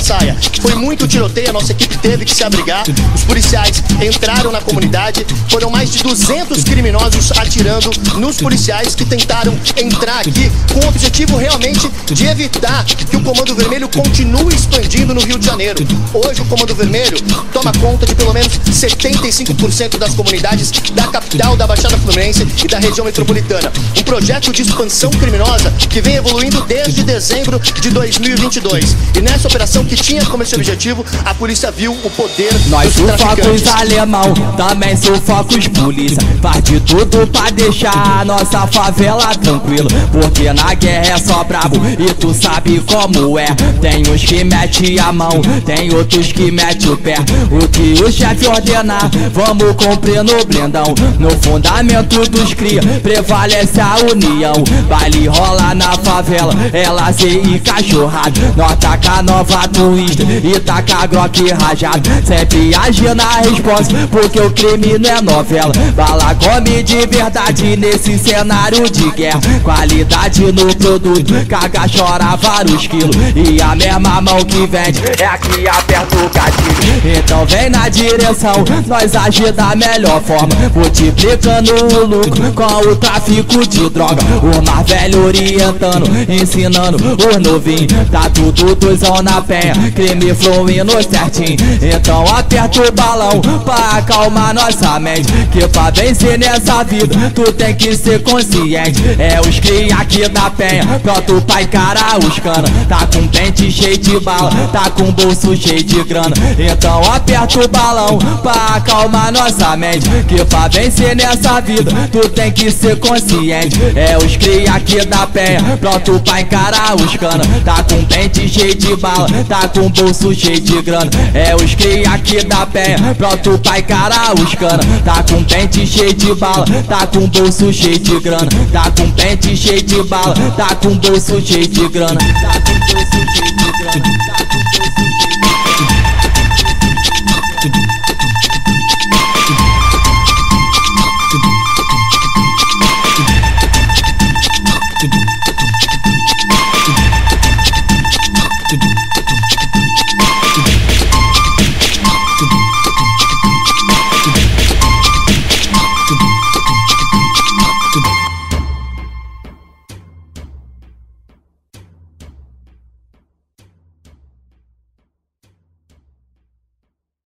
saia. Foi muito tiroteio, a nossa equipe teve que se abrigar. Os policiais entraram na comunidade. Foram mais de 200 criminosos atirando nos policiais que tentaram entrar aqui com o objetivo realmente de evitar que o Comando Vermelho continue expandindo no Rio de Janeiro. Hoje o Comando Vermelho toma conta de pelo menos 75% das comunidades da capital da Baixada Fluminense e da região metropolitana. Um projeto de expansão criminosa que vem evoluindo desde dezembro de 2022. E nessa operação que tinha como esse objetivo, a polícia viu o poder nós dos traficantes. Nós alemão, também sufoca os polícia. Faz de tudo pra deixar a nossa favela tranquilo. Porque na guerra é só brabo e tu sabe como é. Tem uns que mete a mão, tem outros que mete o pé. O que o chefe ordenar, vamos cumprir no blindão. No fundamento dos cria, prevalece a união. Baile rola na favela, é lazer e cachorrado. Nós taca nova twist e taca groque rajado. Sempre agir na resposta, porque o crime não é novela. Bala come de verdade nesse cenário de guerra. Qualidade no produto, caga chora vários quilos. E a mesma mão que vende é a que aperta o gatilho. Então vem na direção, nós agir da melhor forma, multiplicando o lucro com o tráfico de droga. O mais velho orientando, ensinando os novinhos. Tá tudo doisão na penha, crime fluindo certinho. Então aperta o balão pra acalmar nossa mente, que pra vencer nessa vida tu tem que ser consciente. É os cria aqui da penha, pronto pra encarar os cana. Tá com pente cheio de bala, tá com bolso cheio de grana. Então aperta o balão pra acalmar nossa mente, que pra vencer nessa vida tu tem que ser consciente. É os cria aqui da penha, pronto pra encarar os cana. Tá com pente cheio de bala, tá com bolso cheio de grana. É os cria aqui da penha, pronto pra encarar os cana. Tá com pente cheio de bala, tá com bolso cheio de grana. Tá com pente cheio de bala, tá com bolso cheio de grana. Tá com bolso cheio de